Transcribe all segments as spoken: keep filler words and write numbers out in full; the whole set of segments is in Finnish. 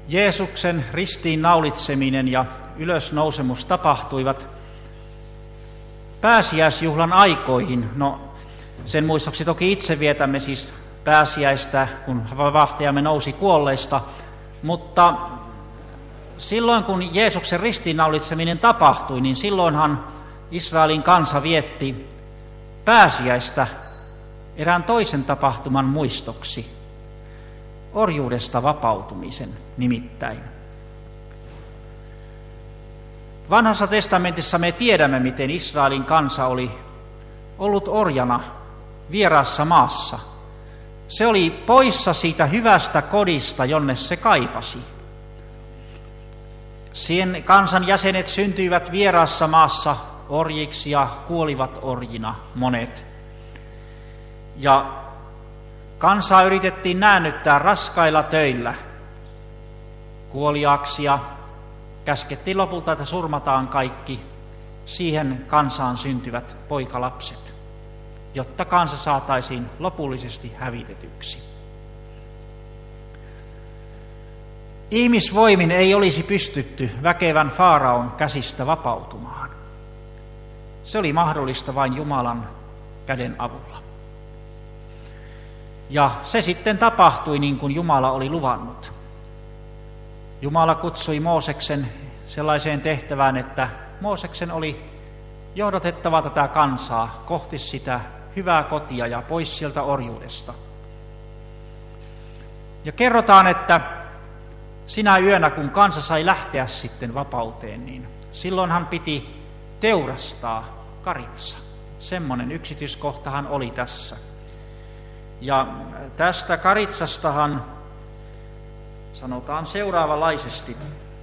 Jeesuksen ristiin naulitseminen ja ylösnousemus tapahtuivat pääsiäisjuhlan aikoihin. No, sen muistoksi toki itse vietämme siis pääsiäistä, kun vapahtajamme nousi kuolleista, mutta silloin kun Jeesuksen ristiinnaulitseminen tapahtui, niin silloinhan Israelin kansa vietti pääsiäistä erään toisen tapahtuman muistoksi, orjuudesta vapautumisen nimittäin. Vanhassa testamentissa me tiedämme, miten Israelin kansa oli ollut orjana vieraassa maassa. Se oli poissa siitä hyvästä kodista, jonne se kaipasi. Sen kansan jäsenet syntyivät vieraassa maassa orjiksi ja kuolivat orjina monet. Ja kansaa yritettiin näännyttää raskailla töillä kuoliaaksi ja käskettiin lopulta, että surmataan kaikki siihen kansaan syntyvät poikalapset, jotta kansa saataisiin lopullisesti hävitetyksi. Ihmisvoimin ei olisi pystytty väkevän Faaraon käsistä vapautumaan. Se oli mahdollista vain Jumalan käden avulla. Ja se sitten tapahtui niin kuin Jumala oli luvannut. Jumala kutsui Mooseksen sellaiseen tehtävään, että Mooseksen oli johdatettava tätä kansaa kohti sitä hyvää kotia ja pois sieltä orjuudesta. Ja kerrotaan, että sinä yönä, kun kansa sai lähteä sitten vapauteen, niin silloinhan piti teurastaa karitsa. Semmoinen yksityiskohtahan oli tässä. Ja tästä karitsastahan sanotaan seuraavanlaisesti.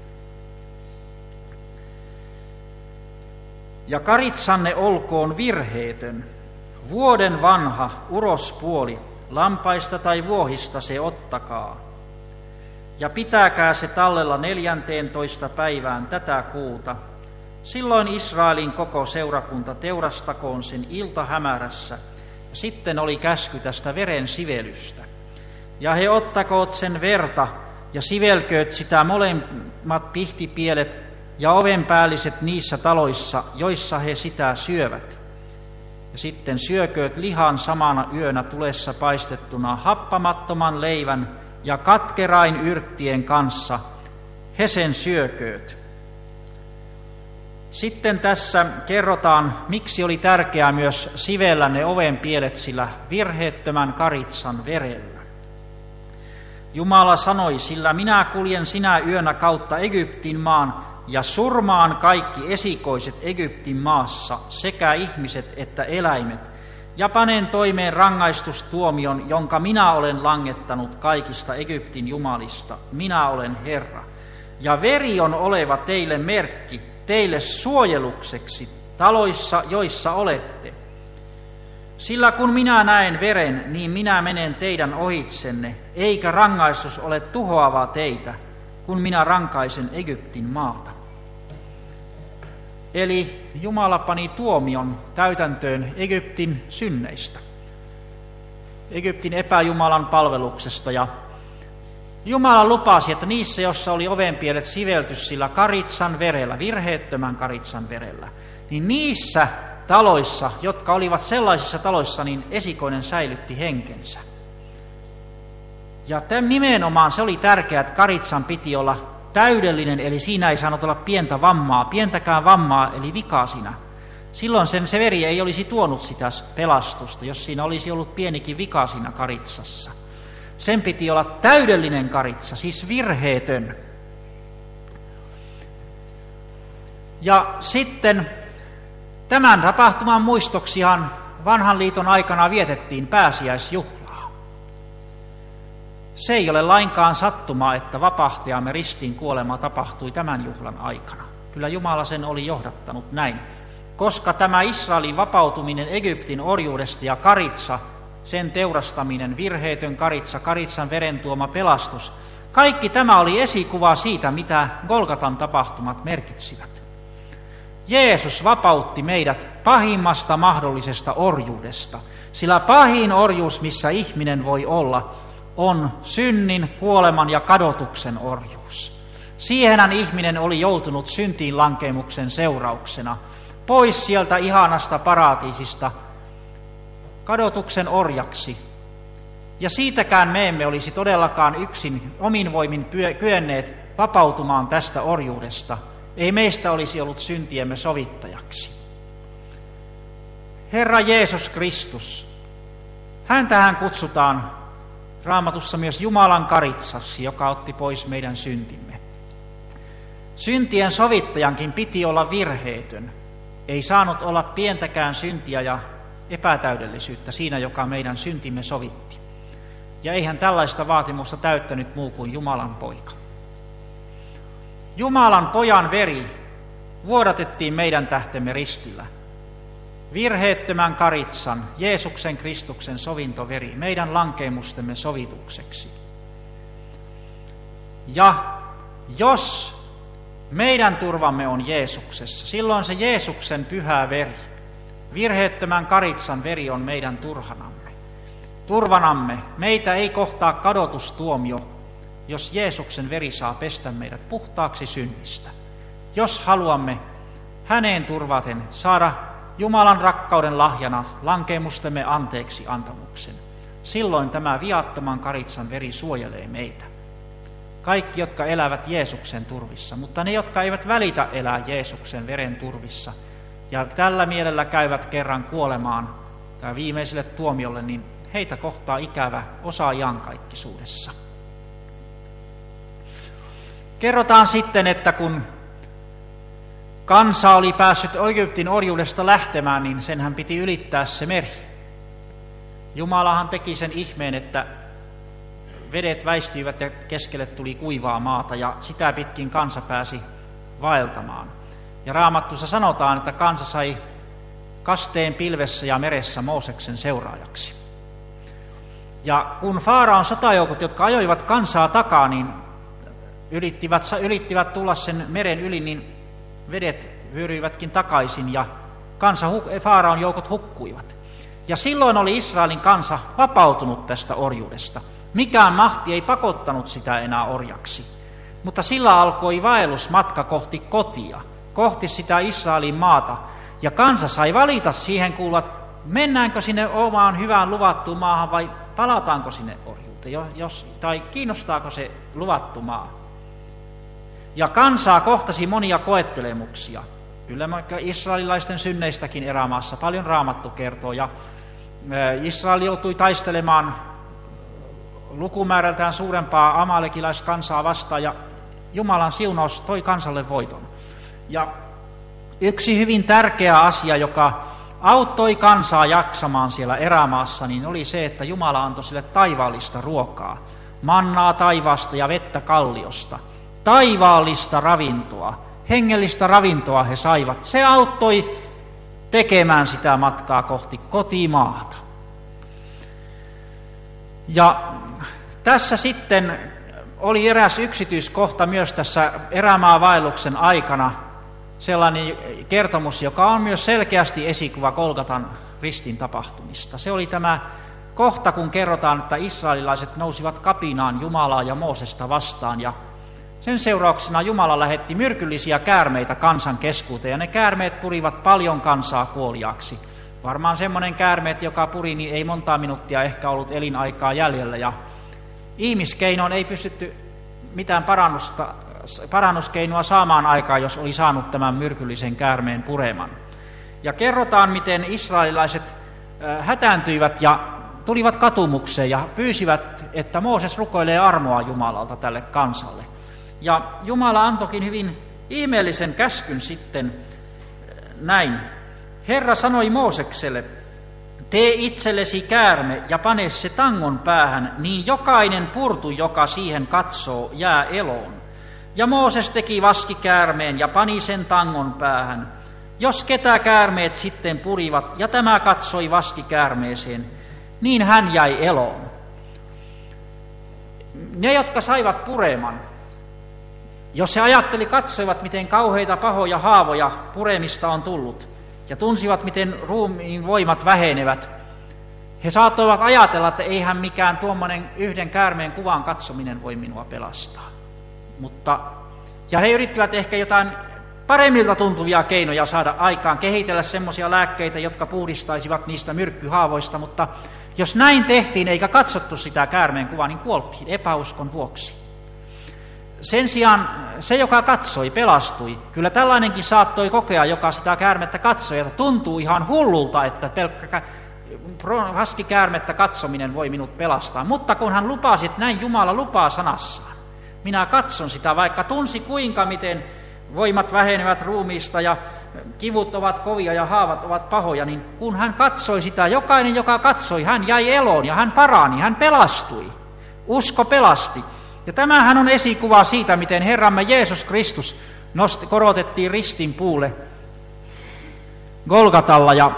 Ja karitsanne olkoon virheetön, vuoden vanha urospuoli, lampaista tai vuohista se ottakaa. Ja pitäkää se tallella neljänteentoista päivään tätä kuuta. Silloin Israelin koko seurakunta teurastakoon sen iltahämärässä. Ja sitten oli käsky tästä veren sivelystä. Ja he ottakoot sen verta ja sivelkööt sitä molemmat pihtipielet ja ovenpäälliset niissä taloissa, joissa he sitä syövät. Ja sitten syökööt lihan samana yönä tulessa paistettuna happamattoman leivän ja katkerain yrttien kanssa, he sen syökööt. Sitten tässä kerrotaan, miksi oli tärkeää myös sivellä ne ovenpielet sillä virheettömän karitsan verellä. Jumala sanoi, sillä minä kuljen sinä yönä kautta Egyptin maan ja surmaan kaikki esikoiset Egyptin maassa, sekä ihmiset että eläimet, ja panen toimeen rangaistustuomion, jonka minä olen langettanut kaikista Egyptin jumalista. Minä olen Herra. Ja veri on oleva teille merkki, teille suojelukseksi taloissa, joissa olette. Sillä kun minä näen veren, niin minä menen teidän ohitsenne, eikä rangaistus ole tuhoava teitä, kun minä rankaisen Egyptin maata. Eli Jumala pani tuomion täytäntöön Egyptin synneistä, Egyptin epäjumalan palveluksesta, ja Jumala lupasi, että niissä, jossa oli ovenpielet sivelty sillä karitsan verellä, virheettömän karitsan verellä, niin niissä taloissa, jotka olivat sellaisissa taloissa, niin esikoinen säilytti henkensä. Ja tämän nimenomaan se oli tärkeää, että karitsan piti olla täydellinen, eli siinä ei saanut olla pientä vammaa, pientäkään vammaa, eli vikaa siinä. Silloin sen, se veri ei olisi tuonut sitä pelastusta, jos siinä olisi ollut pienikin vika siinä karitsassa. Sen piti olla täydellinen karitsa, siis virheetön. Ja sitten tämän tapahtuman muistoksihan vanhan liiton aikana vietettiin pääsiäisjuhlaa. Se ei ole lainkaan sattumaa, että vapahtajamme ristiin kuolema tapahtui tämän juhlan aikana. Kyllä Jumala sen oli johdattanut näin, koska tämä Israelin vapautuminen Egyptin orjuudesta ja karitsa, sen teurastaminen, virheetön karitsa, karitsan veren tuoma pelastus, kaikki tämä oli esikuva siitä, mitä Golgatan tapahtumat merkitsivät. Jeesus vapautti meidät pahimmasta mahdollisesta orjuudesta, sillä pahin orjuus, missä ihminen voi olla, on synnin, kuoleman ja kadotuksen orjuus. Siihenhän ihminen oli joutunut syntiin lankeemuksen seurauksena, pois sieltä ihanasta paratiisista kadotuksen orjaksi. Ja siitäkään me emme olisi todellakaan yksin omin voimin kyenneet vapautumaan tästä orjuudesta. Ei meistä olisi ollut syntiemme sovittajaksi. Herra Jeesus Kristus, häntähän kutsutaan Raamatussa myös Jumalan karitsaksi, joka otti pois meidän syntimme. Syntien sovittajankin piti olla virheetön. Ei saanut olla pientäkään syntiä ja epätäydellisyyttä siinä, joka meidän syntimme sovitti. Ja eihän tällaista vaatimusta täyttänyt muu kuin Jumalan poika. Jumalan pojan veri vuodatettiin meidän tähtemme ristillä. Virheettömän karitsan, Jeesuksen Kristuksen sovintoveri, meidän lankeemustemme sovitukseksi. Ja jos meidän turvamme on Jeesuksessa, silloin se Jeesuksen pyhä veri, virheettömän karitsan veri on meidän turhanamme. Turvanamme meitä ei kohtaa kadotustuomio, jos Jeesuksen veri saa pestä meidät puhtaaksi synnistä. Jos haluamme häneen turvaten saada Jumalan rakkauden lahjana lankeemustemme anteeksi antamuksen, silloin tämä viattoman karitsan veri suojelee meitä. Kaikki, jotka elävät Jeesuksen turvissa, mutta ne, jotka eivät välitä elää Jeesuksen veren turvissa ja tällä mielellä käyvät kerran kuolemaan tai viimeiselle tuomiolle, niin heitä kohtaa ikävä osa iankaikkisuudessa. Kerrotaan sitten, että kun kansa oli päässyt Egyptin orjuudesta lähtemään, niin senhän piti ylittää se meri. Jumalahan teki sen ihmeen, että vedet väistyivät ja keskelle tuli kuivaa maata ja sitä pitkin kansa pääsi vaeltamaan. Ja Raamattussa sanotaan, että kansa sai kasteen pilvessä ja meressä Mooseksen seuraajaksi. Ja kun Faaraon sotajoukot, jotka ajoivat kansaa takaa, niin ylittivät, ylittivät tulla sen meren yli, niin vedet vyöryivätkin takaisin ja kansa, Faaraon joukot hukkuivat. Ja silloin oli Israelin kansa vapautunut tästä orjuudesta. Mikään mahti ei pakottanut sitä enää orjaksi. Mutta sillä alkoi vaellusmatka kohti kotia, kohti sitä Israelin maata. Ja kansa sai valita siihen kuuluvat, mennäänkö sinne omaan hyvään luvattuun maahan vai palataanko sinne orjuuteen, jos, tai kiinnostaako se luvattu maa. Ja kansaa kohtasi monia koettelemuksia. Kyllä israelilaisten synneistäkin erämaassa paljon Raamattu kertoo. Ja Israel joutui taistelemaan lukumäärältään suurempaa amalekilaiskansaa vastaan, ja Jumalan siunaus toi kansalle voiton. Ja yksi hyvin tärkeä asia, joka auttoi kansaa jaksamaan siellä erämaassa, niin oli se, että Jumala antoi sille taivaallista ruokaa, mannaa taivaasta ja vettä kalliosta. Taivaallista ravintoa, hengellistä ravintoa he saivat. Se auttoi tekemään sitä matkaa kohti kotimaata. Ja tässä sitten oli eräs yksityiskohta myös tässä erämaavaelluksen aikana, sellainen kertomus, joka on myös selkeästi esikuva Golgatan ristin tapahtumista. Se oli tämä kohta, kun kerrotaan, että israelilaiset nousivat kapinaan Jumalaa ja Moosesta vastaan, ja sen seurauksena Jumala lähetti myrkyllisiä käärmeitä kansan keskuuteen, ja ne käärmeet purivat paljon kansaa kuoliaaksi. Varmaan semmoinen käärmeet, joka puri, niin ei montaa minuuttia ehkä ollut elinaikaa jäljellä, ja ihmiskeinoon ei pystytty mitään parannusta, parannuskeinoa saamaan aikaa, jos oli saanut tämän myrkyllisen käärmeen pureman. Ja kerrotaan, miten israelilaiset hätääntyivät ja tulivat katumukseen ja pyysivät, että Mooses rukoilee armoa Jumalalta tälle kansalle. Ja Jumala antoikin hyvin ihmeellisen käskyn sitten näin. Herra sanoi Moosekselle, tee itsellesi käärme ja pane se tangon päähän, niin jokainen purtu, joka siihen katsoo, jää eloon. Ja Mooses teki vaskikäärmeen ja pani sen tangon päähän. Jos ketä käärmeet sitten purivat ja tämä katsoi vaskikäärmeeseen, niin hän jäi eloon. Ne, jotka saivat pureman, jos he ajatteli, katsoivat, miten kauheita pahoja haavoja puremista on tullut, ja tunsivat, miten ruumiin voimat vähenevät, He saattoivat ajatella, että eihän mikään tuommoinen yhden käärmeen kuvan katsominen voi minua pelastaa. Mutta, ja he yrittivät ehkä jotain paremmilta tuntuvia keinoja saada aikaan, kehitellä semmoisia lääkkeitä, jotka puhdistaisivat niistä myrkkyhaavoista, mutta jos näin tehtiin eikä katsottu sitä käärmeen kuvaa, niin kuoltiin epäuskon vuoksi. Sen sijaan se, joka katsoi, pelastui. Kyllä tällainenkin saattoi kokea, joka sitä käärmettä katsoi, että tuntuu ihan hullulta, että pelkkä haskikäärmettä katsominen voi minut pelastaa. Mutta kun hän lupasi, että näin Jumala lupaa sanassaan, minä katson sitä, vaikka tunsi kuinka miten voimat vähenevät ruumiista ja kivut ovat kovia ja haavat ovat pahoja, niin kun hän katsoi sitä, jokainen, joka katsoi, hän jäi eloon ja hän parani, hän pelastui. Usko pelasti. Ja tämähän on esikuva siitä, miten Herramme Jeesus Kristus nosti, korotettiin ristin puulle Golgatalla. Ja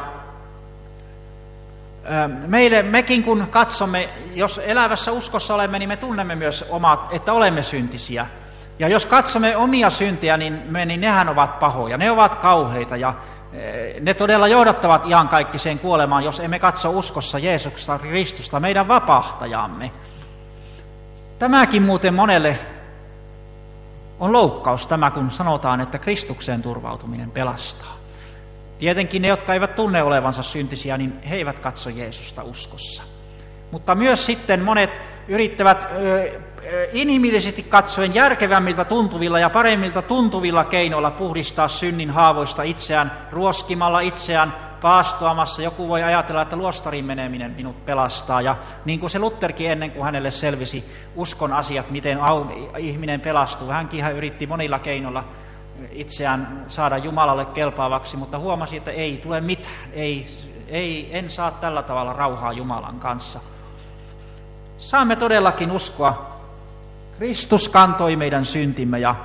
meille, mekin kun katsomme, jos elävässä uskossa olemme, niin me tunnemme myös omat, että olemme syntisiä. Ja jos katsomme omia syntejä, niin, me, niin nehän ovat pahoja, ne ovat kauheita ja ne todella johdattavat iankaikkiseen kuolemaan, jos emme katso uskossa Jeesusta Kristusta, meidän vapahtajamme. Tämäkin muuten monelle on loukkaus tämä, kun sanotaan, että Kristukseen turvautuminen pelastaa. Tietenkin ne, jotka eivät tunne olevansa syntisiä, niin he eivät katso Jeesusta uskossa. Mutta myös sitten monet yrittävät ö, inhimillisesti katsoen järkevämmiltä tuntuvilla ja paremmilta tuntuvilla keinoilla puhdistaa synnin haavoista itseään, ruoskimalla itseään, paastoamassa. Joku voi ajatella, että luostariin meneminen minut pelastaa. Ja niin kuin se Lutherkin ennen kuin hänelle selvisi uskon asiat, miten ihminen pelastuu. Hänkin hän yritti monilla keinoilla itseään saada Jumalalle kelpaavaksi, mutta huomasi, että ei tule mitään. Ei, ei, en saa tällä tavalla rauhaa Jumalan kanssa. Saamme todellakin uskoa. Kristus kantoi meidän syntimme ja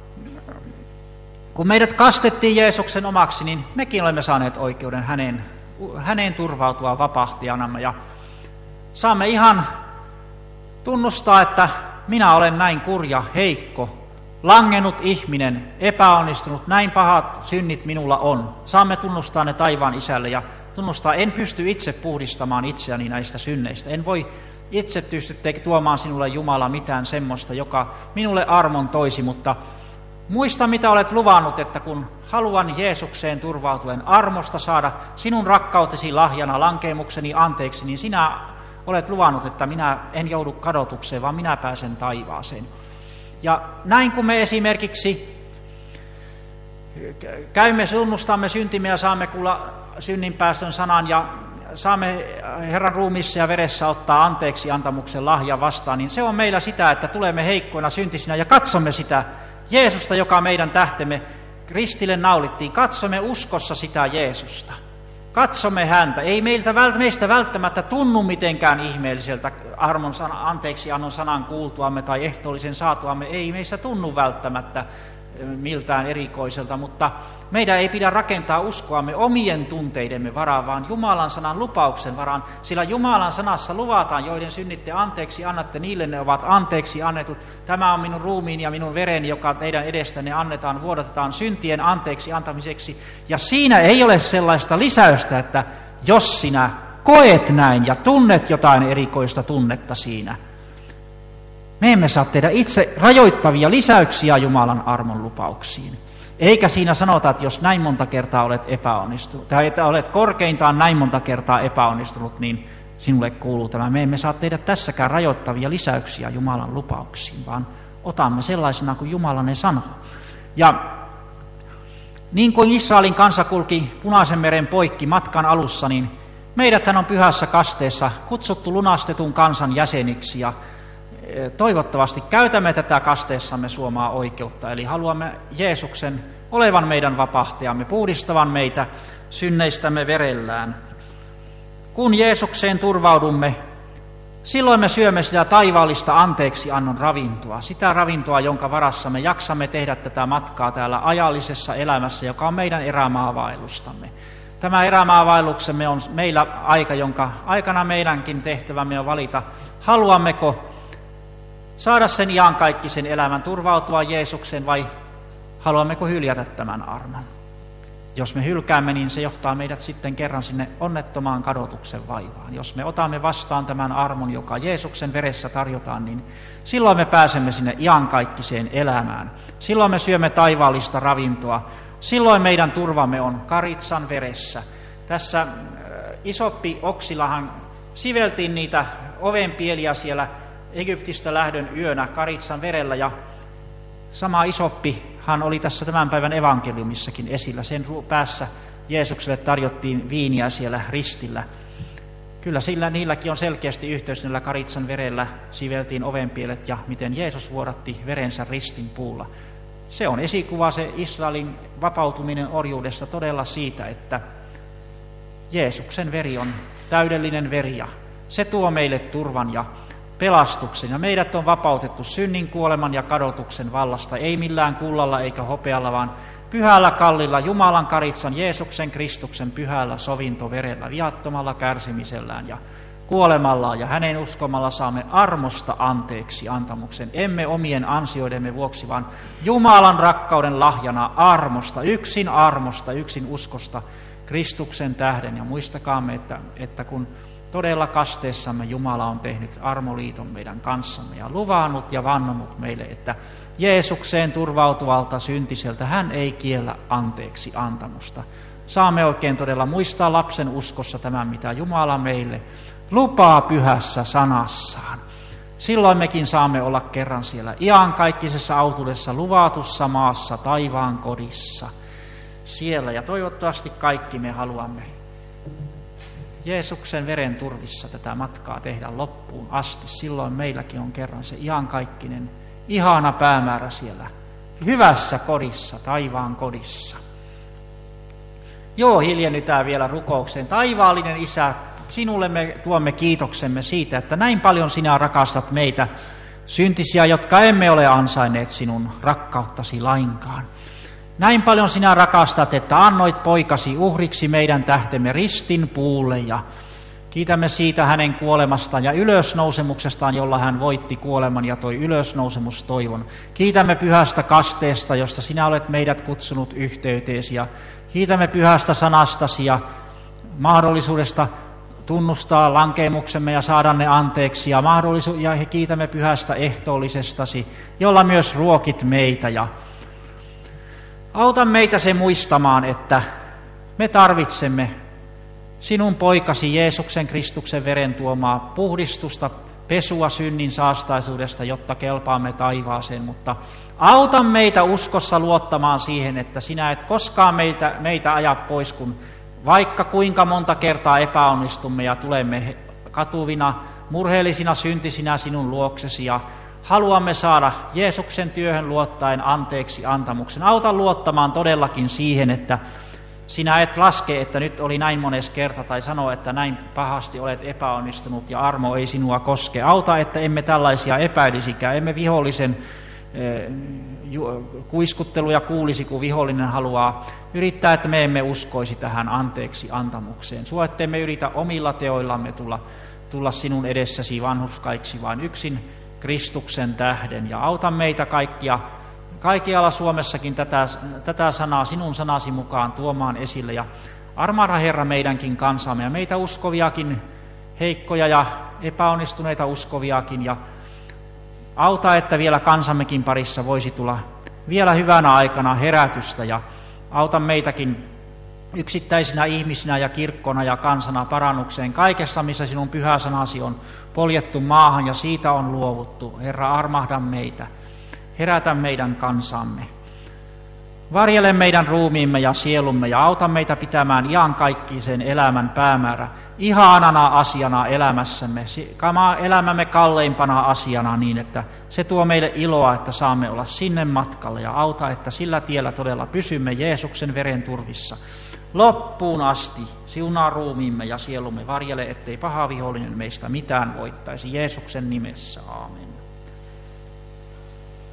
kun meidät kastettiin Jeesuksen omaksi, niin mekin olemme saaneet oikeuden hänen, hänen turvautua vapahtajanamme. Ja saamme ihan tunnustaa, että minä olen näin kurja, heikko, langennut ihminen, epäonnistunut, näin pahat synnit minulla on. Saamme tunnustaa ne taivaan Isälle ja tunnustaa, en pysty itse puhdistamaan itseäni näistä synneistä. En voi itse pysty tuomaan sinulle Jumala mitään semmoista, joka minulle armon toisi, mutta muista, mitä olet luvannut, että kun haluan Jeesukseen turvautuen armosta saada sinun rakkautesi lahjana lankeemukseni anteeksi, niin sinä olet luvannut, että minä en joudu kadotukseen, vaan minä pääsen taivaaseen. Ja näin kun me esimerkiksi käymme, tunnustamme syntimme ja saamme kuulla synninpäästön sanan ja saamme Herran ruumiissa ja veressä ottaa anteeksi antamuksen lahjan vastaan, niin se on meillä sitä, että tulemme heikkoina syntisinä ja katsomme sitä Jeesusta, joka meidän tähtemme ristille naulittiin. Katsomme uskossa sitä Jeesusta. Katsomme häntä. Ei meiltä, meistä välttämättä tunnu mitenkään ihmeelliseltä armon sana, anteeksi annon sanan kuultuamme tai ehtoollisen saatuamme. Ei meistä tunnu välttämättä miltään erikoiselta, mutta meidän ei pidä rakentaa uskoamme omien tunteidemme varaan, vaan Jumalan sanan lupauksen varaan, sillä Jumalan sanassa luvataan, joiden synnitte anteeksi annatte, niille ne ovat anteeksi annetut. Tämä on minun ruumiini ja minun vereni, joka teidän edestänne annetaan, vuodatetaan syntien anteeksi antamiseksi. Ja siinä ei ole sellaista lisäystä, että jos sinä koet näin ja tunnet jotain erikoista tunnetta siinä, me emme saa tehdä itse rajoittavia lisäyksiä Jumalan armon lupauksiin. Eikä siinä sanota, että jos näin monta kertaa olet epäonnistunut, tai että olet korkeintaan näin monta kertaa epäonnistunut, niin sinulle kuuluu tämä. Me emme saa tehdä tässäkään rajoittavia lisäyksiä Jumalan lupauksiin, vaan otamme sellaisena kuin Jumala ne sanoo. Ja niin kuin Israelin kansa kulki Punaisen meren poikki matkan alussa, niin meidäthän on pyhässä kasteessa kutsuttu lunastetun kansan jäseniksi ja toivottavasti käytämme tätä kasteessamme suomaa oikeutta, eli haluamme Jeesuksen olevan meidän vapahtajamme, puhdistavan meitä synneistämme verellään. Kun Jeesukseen turvaudumme, silloin me syömme sitä taivaallista anteeksiannon ravintoa, sitä ravintoa, jonka varassa me jaksamme tehdä tätä matkaa täällä ajallisessa elämässä, joka on meidän erämaavaellustamme. Tämä erämaavaelluksemme on meillä aika, jonka aikana meidänkin tehtävämme on valita, haluammeko saada sen iankaikkisen elämän, turvautua Jeesukseen vai haluammeko hyljätä tämän armon? jos me hylkäämme, niin se johtaa meidät sitten kerran sinne onnettomaan kadotuksen vaivaan. Jos me otamme vastaan tämän armon, joka Jeesuksen veressä tarjotaan, niin silloin me pääsemme sinne iankaikkiseen elämään. Silloin me syömme taivaallista ravintoa. Silloin meidän turvamme on Karitsan veressä. Tässä Isoppi Oksilahan siveltiin niitä ovenpieliä siellä Egyptistä lähdön yönä Karitsan verellä, ja sama Isoppihan oli tässä tämän päivän evankeliumissakin esillä. Sen päässä Jeesukselle tarjottiin viiniä siellä ristillä. Kyllä sillä, niilläkin on selkeästi yhteys, niillä Karitsan verellä siveltiin ovenpielet ja miten Jeesus vuodatti verensä ristin puulla. Se on esikuva, se Israelin vapautuminen orjuudesta, todella siitä, että Jeesuksen veri on täydellinen veri ja se tuo meille turvan ja pelastuksen. Ja meidät on vapautettu synnin, kuoleman ja kadotuksen vallasta, ei millään kullalla eikä hopealla, vaan pyhällä kallilla Jumalan Karitsan, Jeesuksen Kristuksen pyhällä sovintoverellä, viattomalla kärsimisellään ja kuolemallaan, ja hänen uskomalla saamme armosta anteeksi antamuksen, emme omien ansioidemme vuoksi, vaan Jumalan rakkauden lahjana armosta, yksin armosta, yksin uskosta, Kristuksen tähden. Ja muistakaamme, että, että kun todella kasteessamme Jumala on tehnyt armoliiton meidän kanssamme ja luvannut ja vannonut meille, että Jeesukseen turvautuvalta syntiseltä hän ei kiellä anteeksi antamusta. Saamme oikein todella muistaa lapsen uskossa tämän, mitä Jumala meille lupaa pyhässä sanassaan. Silloin mekin saamme olla kerran siellä iankaikkisessa autuudessa luvatussa maassa, taivaan kodissa siellä. Ja toivottavasti kaikki me haluamme Jeesuksen veren turvissa tätä matkaa tehdä loppuun asti. Silloin meilläkin on kerran se iankaikkinen, ihana päämäärä siellä hyvässä kodissa, taivaan kodissa. Joo, hiljennytään vielä rukoukseen. Taivaallinen Isä, sinulle me tuomme kiitoksemme siitä, että näin paljon sinä rakastat meitä syntisiä, jotka emme ole ansainneet sinun rakkauttasi lainkaan. Näin paljon sinä rakastat, että annoit poikasi uhriksi meidän tähtemme ristin puulle, ja kiitämme siitä hänen kuolemastaan ja ylösnousemuksestaan, jolla hän voitti kuoleman ja toi ylösnousemustoivon. Kiitämme pyhästä kasteesta, josta sinä olet meidät kutsunut yhteyteesi, ja kiitämme pyhästä sanastasi ja mahdollisuudesta tunnustaa lankeemuksemme ja saada ne anteeksi, ja, mahdollisu- ja kiitämme pyhästä ehtoollisestasi, jolla myös ruokit meitä, ja auta meitä se muistamaan, että me tarvitsemme sinun poikasi Jeesuksen Kristuksen veren tuomaa puhdistusta, pesua synnin saastaisuudesta, jotta kelpaamme taivaaseen, mutta auta meitä uskossa luottamaan siihen, että sinä et koskaan meitä, meitä aja pois, kun vaikka kuinka monta kertaa epäonnistumme ja tulemme katuvina, murheellisina, syntisinä sinun luoksesi ja haluamme saada Jeesuksen työhön luottaen anteeksi antamuksen. Auta luottamaan todellakin siihen, että sinä et laske, että nyt oli näin mones kerta, tai sano, että näin pahasti olet epäonnistunut ja armo ei sinua koske. Auta, että emme tällaisia epäilisikään, emme vihollisen eh, kuiskutteluja kuulisi, kun vihollinen haluaa yrittää, että me emme uskoisi tähän anteeksi antamukseen. Sua, ettei me yritä omilla teoillamme tulla, tulla sinun edessäsi vanhurskaiksi, vaan yksin Kristuksen tähden. Ja auta meitä kaikkia, kaikkialla Suomessakin tätä, tätä sanaa sinun sanasi mukaan tuomaan esille. Ja armahda Herra meidänkin kansamme ja meitä uskoviakin, heikkoja ja epäonnistuneita uskoviakin. Ja auta, että vielä kansammekin parissa voisi tulla vielä hyvänä aikana herätystä. Ja auta meitäkin yksittäisinä ihmisinä ja kirkkona ja kansana parannukseen kaikessa, missä sinun pyhä sanasi on poljettu maahan ja siitä on luovuttu. Herra, armahda meitä, herätä meidän kansamme. Varjele meidän ruumiimme ja sielumme ja auta meitä pitämään iankaikkisen elämän päämäärä ihanana asiana elämässämme, elämämme kalleimpana asiana niin, että se tuo meille iloa, että saamme olla sinne matkalla ja auta, että sillä tiellä todella pysymme Jeesuksen veren turvissa loppuun asti. Siunaa ruumiimme ja sielumme, varjele, ettei paha vihollinen meistä mitään voittaisi Jeesuksen nimessä. Aamen.